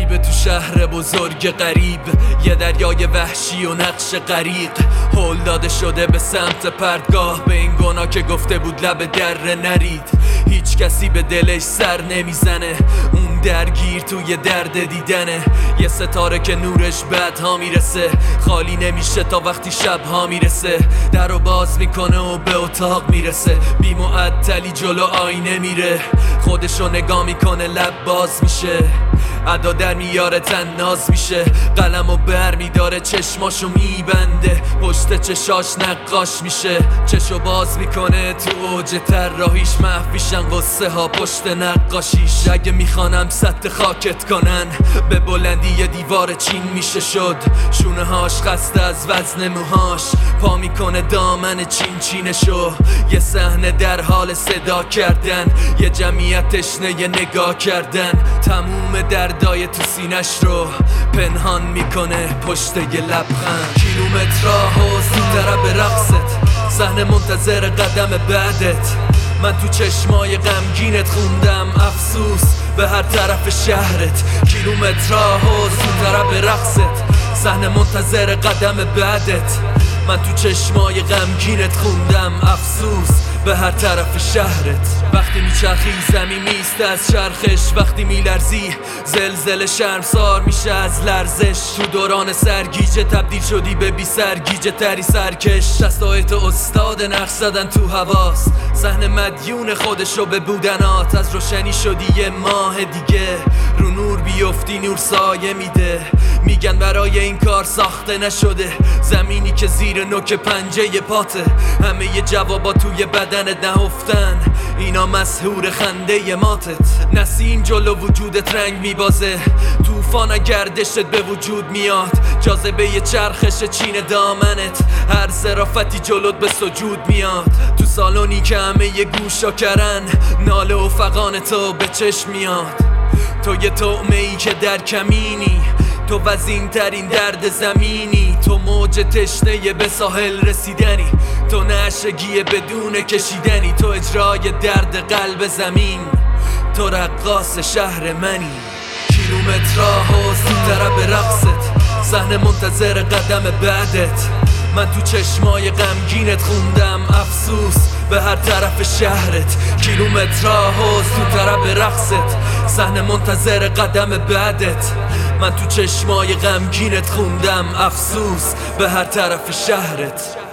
غریبه تو شهر بزرگ غریب، یه دریای وحشی و نقش غریق. هل داده شده به سمت پرتگاه، به این گناه که گفته بود لب دره نرید. هیچ کسی به دلش سر نمیزنه، اون درگیر توی درد دیدنه. یه ستاره که نورش بعدها میرسه، خالی نمیشه تا وقتی شبها میرسه. درو باز میکنه و به اتاق میرسه، بی معطلی جلو آینه میره. خودشو نگاه میکنه لب باز میشه، ادا در میاره تناز میشه. قلمو بر میداره چشماشو میبنده، پشت چشاش نقاش میشه. چشو باز میکنه تو اوج طراحیش، محویشن قصه ها پشت نقاشیش. اگه میخوانم سطح خاکت کنن، به بلندی یه دیوار چین میشه شد. شونه هاش خسته از وزن موهاش، پا میکنه دامن چین چینشو. یه صحنه در حال صدا کردن، یه جمعیت تشنه یه نگاه کردن. تموم دردای تو سینش رو پنهان میکنه پشت یه لبخند. کیلومترها زودتر به رقصت، صحنه منتظر قدم بعدت. من تو چشمای غمگینت خوندم افسوس به هر طرف شهرت. کیلومترها زودتر به رقصت، صحنه منتظر قدم بعدت. من تو چشمای غمگینت خوندم افسوس به هر طرف شهرت. وقتی میچرخی زمین میسته از چرخش، وقتی میلرزی زلزله شرمسار میشه از لرزش. تو دوران سرگیجه تبدیل شدی به بی سرگیجه تری سرکش. دستایت استاد نقش زدن تو حواس، صحنه مدیون خودشو به بودنات. از روشنی شدی یه ماه دیگه، رو نور بیفتی نور سایه میده. میگن برای این کار ساخته نشده، زمینی که زیر نوک پنجه پاته. همه ی جوابا توی بدنت نهفتن، اینا مسحور خنده ماتت. نسیم جلو وجودت رنگ میبازه، طوفان گردشت به وجود میاد. جاذبه ی چرخش چین دامنت، هر ظرافتی جلوت به سجود میاد. تو سالونی که همه ی گوشا کرن، ناله و فغان تو به چشم میاد. تو یه طعمه ای که در کمینی، تو وزین ترین درد زمینی. تو موج تشنه به ساحل رسیدنی، تو نشگی بدون کشیدنی. تو اجرای درد قلب زمین، تو رقاص شهر منی. کیلومترها زودتر به رقصت، صحنه منتظر قدم بعدت. من تو چشمای غمگینت خوندم افسوس به هر طرف شهرت. کیلومترها زودتر به رقصت، صحنه منتظر قدم بعدت. من تو چشمای غمگینت خوندم افسوس به هر طرف شهرت.